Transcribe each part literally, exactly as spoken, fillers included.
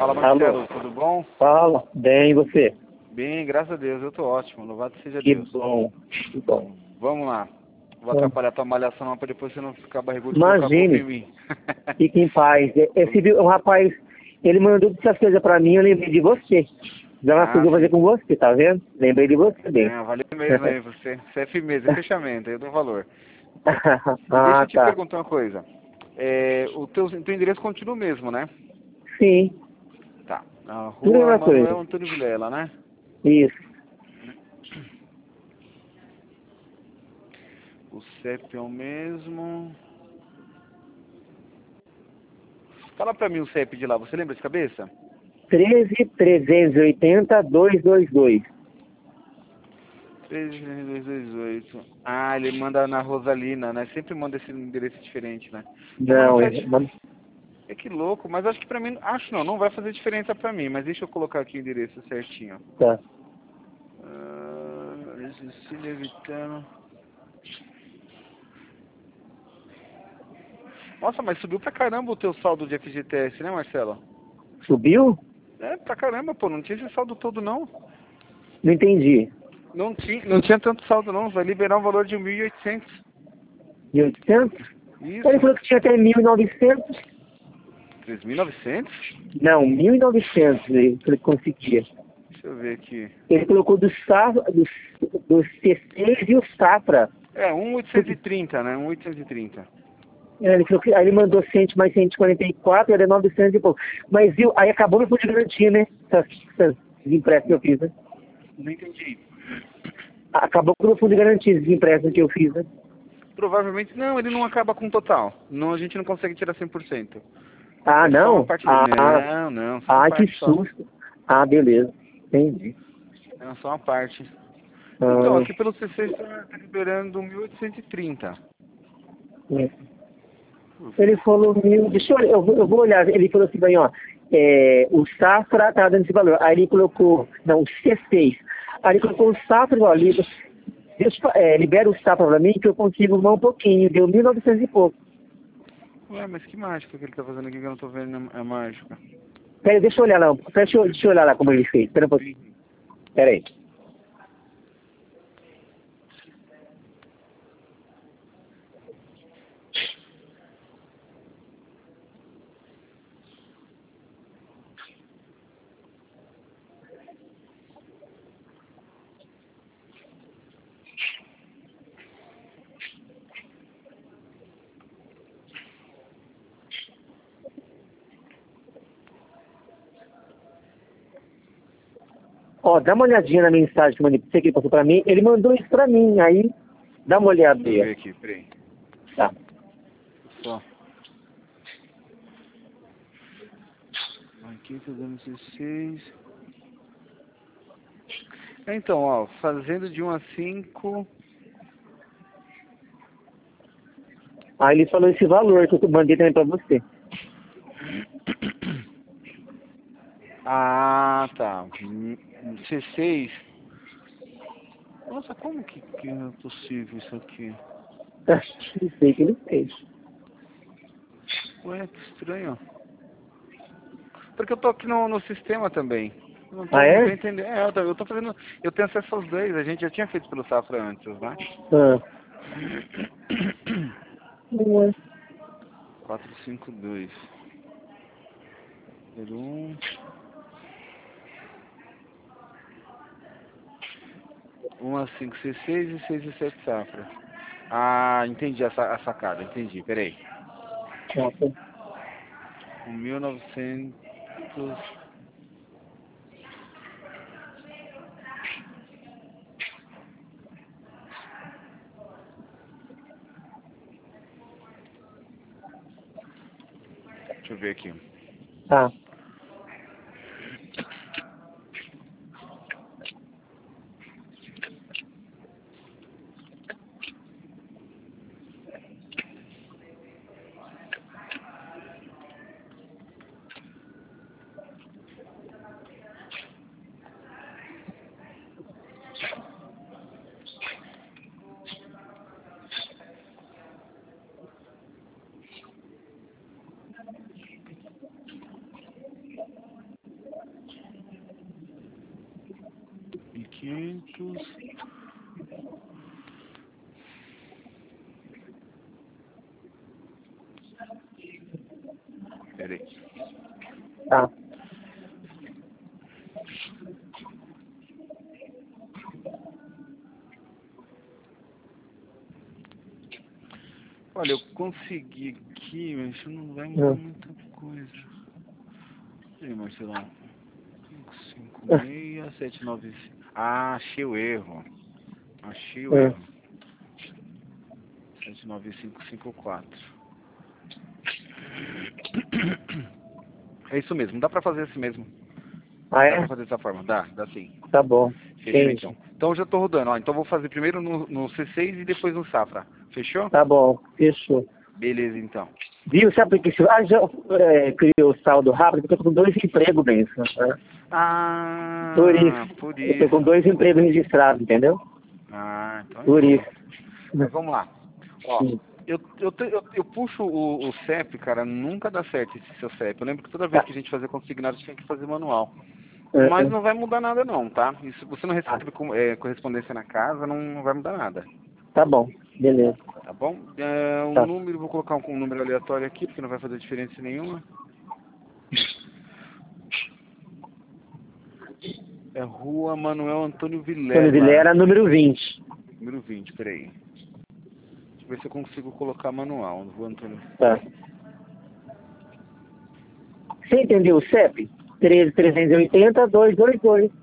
Fala, Alô, Marcelo, tudo bom? fala, bem, e você? Bem, graças a Deus, eu tô ótimo, louvado seja Que Deus. bom, que bom. Vamos lá, vou Bom, atrapalhar tua malhação não, pra depois você não ficar barrigudo e colocar a culpa em imagine, mim. fique em paz. Esse vi- um rapaz, ele mandou essas coisas pra mim, eu lembrei de você. Já uma coisa Ah, que eu vou fazer sim. com você, tá vendo? Lembrei de você bem. É, valeu mesmo aí, você, você é firmeza, é fechamento, aí eu dou valor. E deixa Ah, eu te tá. perguntar uma coisa, é, o teu, teu endereço continua o mesmo, né? Sim, Tá, na tudo a rua mesma Manuel coisa. Antônio Vilela, né? Isso. O C E P é o mesmo. Fala pra mim o C E P de lá, você lembra de cabeça? treze, trezentos e oitenta, duzentos e vinte e dois. três dois dois oito. Ah, ele manda na Rosalina, né? Sempre manda esse endereço diferente, né? É, mas não Não, faz. é, mas- É que louco, mas acho que pra mim. Acho não, não vai fazer diferença pra mim, mas deixa eu colocar aqui o endereço certinho. tá. Ah, Cecília Evitano. Nossa, mas subiu pra caramba o teu saldo de F G T S, né, Marcelo? Subiu? É, pra caramba, pô, não tinha esse saldo todo não. Não entendi. Não tinha, não tinha tanto saldo não, vai liberar um valor de mil e oitocentos. De oitocentos? Ele Isso, falou que tinha até mil e novecentos. três mil e novecentos? Não, mil e novecentos ele falou que conseguia. Deixa eu ver aqui. Ele colocou do Safra, do, do C seis e o Safra. É, um oitocentos e trinta, né? Um oitocentos e trinta. É, ele falou que, aí ele mandou cem mais cento e quarenta e quatro, era novecentos e pouco. Mas viu, aí acabou meu fundo de garantia, né? Essas, essas empréstimos que eu fiz, né? Não entendi. Acabou com o meu fundo de garantia, esses empréstimos que eu fiz, né? Provavelmente, não, ele não acaba com o total. Não, a gente não consegue tirar cem por cento. Ah, É só uma não? parte dele. Ah, Não, não, só uma ai, que parte só. susto. Ah, beleza. Entendi. É só uma parte. Então, Ah, aqui pelo C C está liberando mil oitocentos e trinta. é. Ele falou, mil, deixa eu olhar, eu vou, eu vou olhar, ele falou assim, bem, ó, é, o Safra tá dando esse valor. Aí ele colocou, não, o C seis. Aí ele colocou o Safra, ó, li- deixa, eu- é, libera o Safra pra mim que eu consigo arrumar um pouquinho, deu mil e novecentos e pouco. Ué, mas que mágica que ele tá fazendo aqui que eu não tô vendo a mágica. Peraí, deixa eu olhar lá, deixa eu, deixa eu olhar lá como ele fez, espera um pouquinho. Peraí. Ó, dá uma olhadinha na mensagem que eu mandei pra você, que ele passou pra mim, ele mandou isso pra mim, aí, dá uma olhada Deixa eu aí, ó. ver aqui, peraí. Tá. Só. Aqui tá dando dezesseis. Então, ó, fazendo de um a cinco. Aí ele falou esse valor que eu mandei também pra você. Ah, tá. C seis. Nossa, como que, que é possível isso aqui? Acho que sei que ele fez. Ué, que estranho. Porque eu tô aqui no, no sistema também. Eu não Ah, tô, não tô é? entendendo. É, eu tô, eu tô fazendo. Eu tenho acesso aos dois. A gente já tinha feito pelo Safra antes, né? Ah. Não é. quatro cinco dois. zero um. um a cinco C seis e seis e sete Safra. Ah, entendi a, sa- a sacada. Entendi. Peraí. Nossa. Um mil e novecentos. Deixa eu ver aqui. Tá. quinhentos. Peraí. Tá. Olha, eu consegui aqui, mas não vai mudar Hum. muita coisa. E aí, Marcelão? cinco cinco Ah. seis sete nove cinco. Ah, achei o erro. Achei o Hum. erro. sete nove cinco cinco quatro. É isso mesmo, dá pra fazer assim mesmo. Ah, Dá pra é? fazer dessa forma, dá, dá sim. Tá bom. Fechou Entendi. então. Então eu já tô rodando, ó. Então eu vou fazer primeiro no, no C seis e depois no Safra. Fechou? Tá bom. Fechou. Beleza então. Viu? Sabe por que você ah, já, é, criou o saldo rápido? Porque eu tô com dois empregos, Benção. Né? Ah, Por isso. por Eu tô com isso. dois empregos registrados, entendeu? Ah, então Por é isso. isso. Mas vamos lá. Ó, Sim. eu, eu, te- eu, eu puxo o, o C E P, cara, nunca dá certo esse seu C E P. Eu lembro que toda vez que a gente fazia consignado tinha que fazer manual. Mas não vai mudar nada não, tá? E se você não Ah, recebe com- é, correspondência na casa, não, não vai mudar nada. tá bom. Beleza. Tá bom? É, um Tá. número, vou colocar um, um número aleatório aqui, porque não vai fazer diferença nenhuma. É Rua Manuel Antônio Antônio Vilela. Vilera, número vinte. Número vinte, peraí. Deixa eu ver se eu consigo colocar manual. Rua Antônio. Tá. Você entendeu o C E P? treze trezentos e oitenta, duzentos e vinte e dois.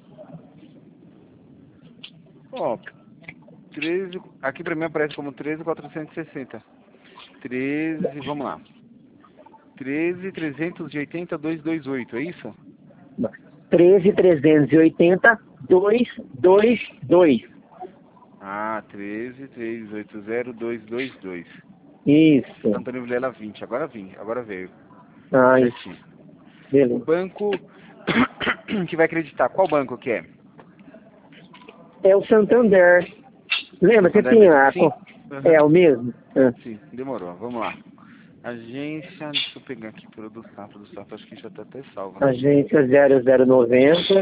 Ó, treze. Aqui pra mim aparece como treze quatrocentos e sessenta. treze, vamos lá. treze trezentos e oitenta, duzentos e vinte e oito, é isso? treze trezentos e oitenta, duzentos e vinte e dois. Ah, treze trezentos e oitenta, duzentos e vinte e dois. Isso. Antônio Vilela vinte, agora vim, agora veio. Ah, isso. Certinho. O Beleza. banco que vai acreditar, qual banco que é? É o Santander. Lembra? Você Santander tinha mesmo? a... Sim. co- Uhum. É o mesmo? Ah. Sim, demorou, vamos lá. Agência, deixa eu pegar aqui produção, produção, acho que já tá até salvo. Né? Agência zero zero noventa.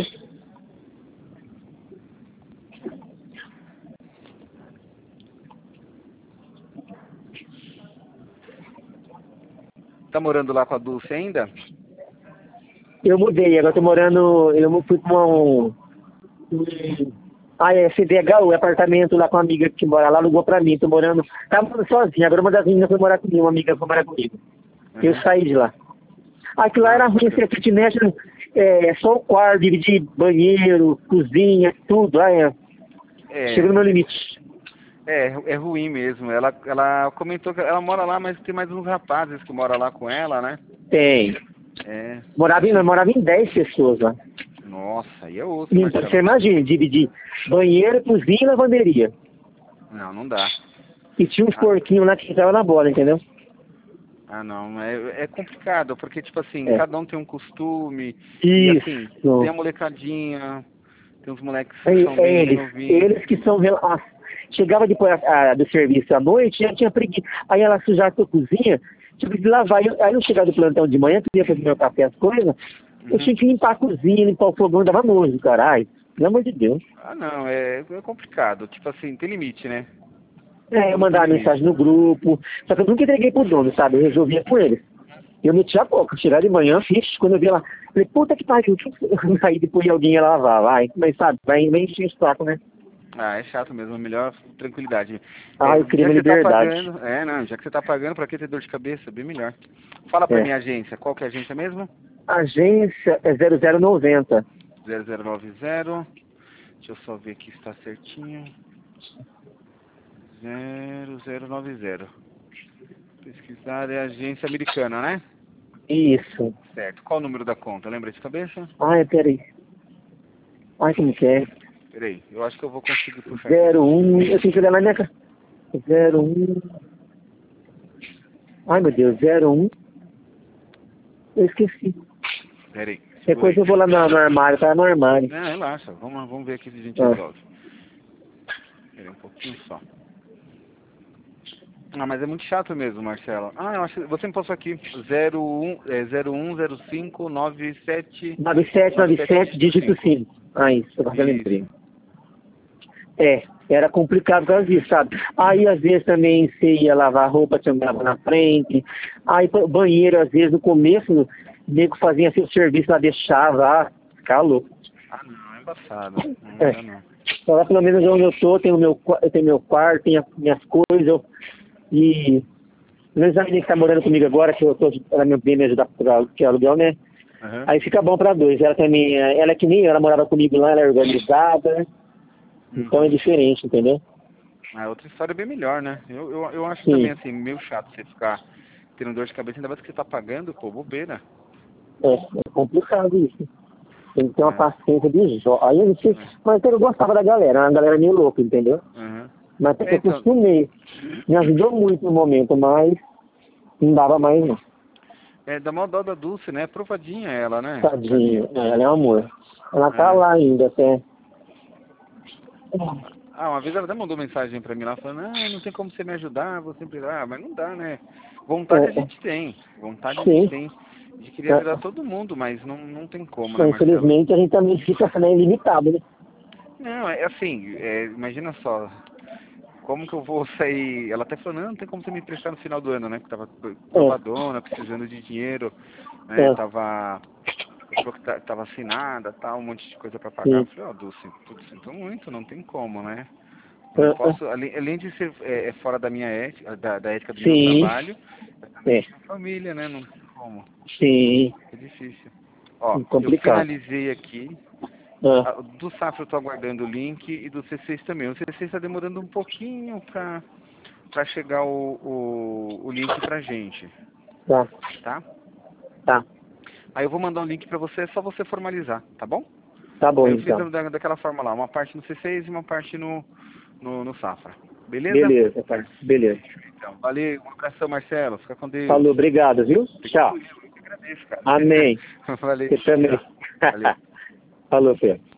Tá morando lá com a Dulce ainda? Eu mudei, agora tô morando... Eu fui pra um... um- Ah, é C D H U, apartamento lá com uma amiga que mora lá, alugou pra mim. Tô morando... Tava morando sozinho, agora uma das meninas foi morar comigo, uma amiga foi morar comigo. Eu Uhum. saí de lá. Aquilo lá Ah, era ruim, bacana. esse kitnet, é só o quarto, dividir banheiro, cozinha, tudo. Ah, é. É, Chega no meu limite. é, é ruim mesmo. Ela, ela comentou que ela mora lá, mas tem mais uns rapazes que moram lá com ela, né? Tem. É. Morava em, Assim, morava em dez pessoas lá. nossa, aí é osso, E Você Marcelo. imagina, dividir banheiro, cozinha e lavanderia. Não, não dá. E tinha uns Ah, porquinhos lá que entravam na bola, entendeu? ah, não, é, é complicado, porque, tipo assim, É. cada um tem um costume, e assim, tem a Isso. molecadinha, tem uns moleques É, que são é bem eles, novinhos. eles que são... rela- Nossa, chegava depois a- a- do serviço à noite, já tinha preguiça. Aí ela sujava a sua cozinha, tive que lavar. Eu- Aí eu chegava do plantão de manhã, queria fazer meu café, as coisas, eu Uhum. tinha que limpar a cozinha, limpar o fogão, dava nojo, caralho. Pelo amor de Deus. Ah, não, é, é complicado. Tipo assim, tem limite, né? É, eu Tudo tem mandava limite. mensagem no grupo, só que eu nunca entreguei pro dono, sabe? Eu resolvia com ele. Eu metia a boca, chegar de manhã, fiz, quando eu vi ela, falei, puta que pariu, aí depois alguém ia lavar, vai, mas sabe, vai, vai encher o saco, né? Ah, é chato mesmo, melhor tranquilidade. Ah, É, eu queria já que minha você tá liberdade. pagando, é, não, já que você tá pagando, pra que ter dor de cabeça? Bem melhor. Fala pra É. minha agência, qual que é a agência mesmo? Agência é zero zero noventa. zero zero nove zero. Deixa eu só ver aqui se tá certinho. zero zero nove zero. Pesquisar é agência americana, né? Isso. Certo. Qual o número da conta? Lembra de cabeça? Ai, peraí. Ai, como que é? Peraí, eu acho que eu vou conseguir puxar aqui. zero um, eu tenho que olhar na minha casa. zero um. Ai, meu Deus, zero um. Eu esqueci. Peraí. Qualquer segura coisa eu aí. vou lá no, no armário, tá no armário. Não, relaxa. Vamos, vamos ver aqui se a gente Ah. resolve. Peraí um pouquinho só. Ah, mas é muito chato mesmo, Marcelo. Ah, eu acho que você me passou aqui. zero um, é, zero um zero cinco nove sete nove sete nove sete, dígito cinco. Ah, isso, agora eu lembrei. Isso. É, era complicado por causa disso, sabe? Aí, às vezes, também você ia lavar roupa, te andava na frente. Aí, pô, banheiro, às vezes, no começo, o nego fazia seu serviço lá, deixava, ah, ficava louco. Ah, não, é embaçado. Não É. dá, não. Então, lá, pelo menos, onde eu tô, tenho meu, qua- eu tenho meu quarto, tenho as minhas coisas, eu, e... Pelo menos a menina que tá morando comigo agora, que eu tô, ela me vem me ajudar pra que é aluguel, né? Uhum. Aí fica bom pra dois. Ela também, é- ela é que nem eu, ela morava comigo lá, ela é organizada, então é Uhum. diferente, entendeu? Ah, outra história é bem melhor, né? Eu, eu, eu acho também, Sim. assim, meio chato você ficar tendo dor de cabeça, ainda mais que você tá pagando, pô, bobeira. É, é complicado isso. Tem que ter uma É. paciência de jó. Aí eu não sei, mas eu gostava da galera, uma galera meio louca, entendeu? Uhum. Mas até que É, eu então, acostumei. Me ajudou muito no momento, mas não dava mais não. é da mó dó da Dulce, né? Provadinha ela, né? Tadinho. É, ela é um amor. Ela tá É. lá ainda até. Ah, uma vez ela até mandou mensagem pra mim lá falando, ah, não tem como você me ajudar, vou sempre lá, mas não dá, né? Vontade a É, gente tem, vontade a gente sim. tem de querer ajudar É, todo mundo, mas não, não tem como, né, mas, Marcelo? infelizmente a gente também fica né, ilimitado, né? Não, é assim, é, imagina só, como que eu vou sair? Ela até falou, não, não tem como você me emprestar no final do ano, né? Que tava É, provadona, precisando de dinheiro, né? é, Tava, falou que ta- tava assinada, tal, um monte de coisa pra pagar. Eu sim. falei, ó, Dulce, putz, sinto muito, não tem como, né? Eu É, não é, posso, além, além de ser é, é fora da minha ética, da, da ética do meu sim. trabalho, eu também É, tenho família, né? Não tem como. sim. É difícil. Ó, eu Complicado. finalizei aqui. É, Ah, do Safra eu tô aguardando o link e do C seis também. O C seis está demorando um pouquinho pra, pra chegar o, o, o link pra gente, tá, tá? tá. Aí eu vou mandar um link pra você, é só você formalizar, tá bom? Tá bom Aí eu fiz então. da, daquela forma lá, uma parte no C seis e uma parte no, no, no Safra. Beleza? Beleza, cara. Beleza. Então, valeu, um abração, Marcelo. Fica com Deus. Falou, obrigado, viu? Fica Tchau. tranquilo, eu que agradeço, cara. Amém. Valeu, Você também. tchau. Valeu. Falou, Pedro.